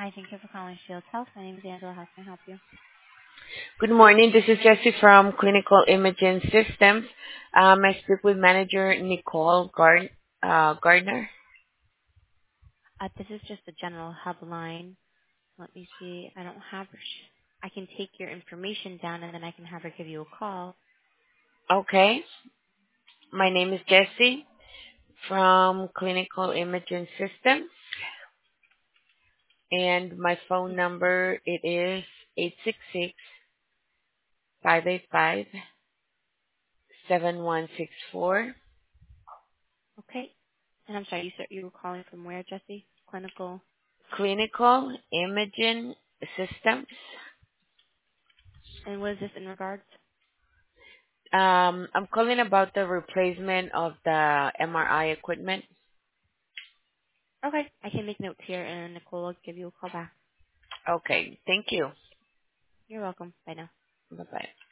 Hi, thank you for calling Shields Health. My name is Angela. How can I help you? Good morning. This is Jessie from Clinical Imaging Systems. I speak with manager Nicole Gardner. This is just a general hub line. Let me see. I don't have her. I can take your information down and then I can have her give you a call. Okay. My name is Jessie from Clinical Imaging Systems, and my phone number it is 866-585-7164. Okay. And I'm sorry, you said you were calling from where, Jesse? Clinical. Clinical Imaging Systems. And what is this in regards? I'm calling about the replacement of the MRI equipment. Okay. I can make notes here and Nicole will give you a call back. Okay. Thank you. You're welcome. Bye now. Bye-bye.